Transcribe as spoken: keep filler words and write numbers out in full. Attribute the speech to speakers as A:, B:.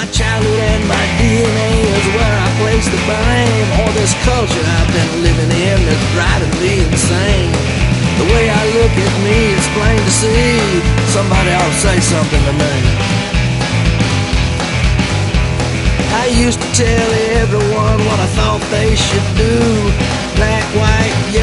A: my childhood and my D N A is where I place the blame. Or this culture I've been living in that's driving me insane. The way I look at me, it's plain to see. Somebody ought to say something to me. I used to tell everyone what I thought they should do. Black, white,